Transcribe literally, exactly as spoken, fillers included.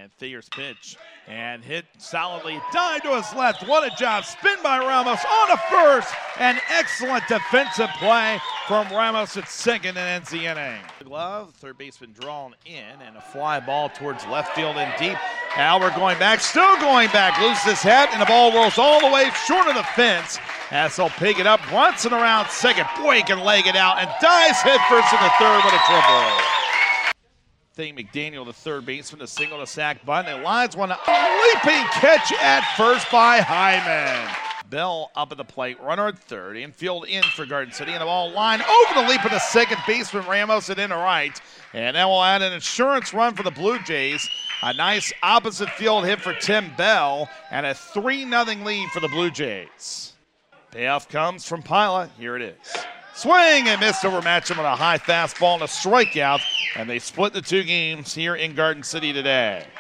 And Thayer's pitch. And hit solidly. Dive to his left. What a job. Spin by Ramos on a first. An excellent defensive play from Ramos at second, and ends the inning. Glove, third baseman drawn in, and a fly ball towards left field and deep. Albert going back, still going back. Loses his head, and the ball rolls all the way short of the fence. As they'll pick it up. Brunson around second. Boy, he can leg it out. And dives headfirst in the third with a triple. Thane McDaniel, the third baseman, a single to sack Button. It lines one, a leaping catch at first by Hyman. Bell up at the plate, runner at third, infield in for Garden City, and the ball line over the leap of the second baseman Ramos and into right. And that will add an insurance run for the Blue Jays. A nice opposite field hit for Tim Bell, and a three nothing lead for the Blue Jays. Payoff comes from Pila. Here it is. Swing and missed over Matcham on a high fastball and a strikeout, and they split the two games here in Garden City today.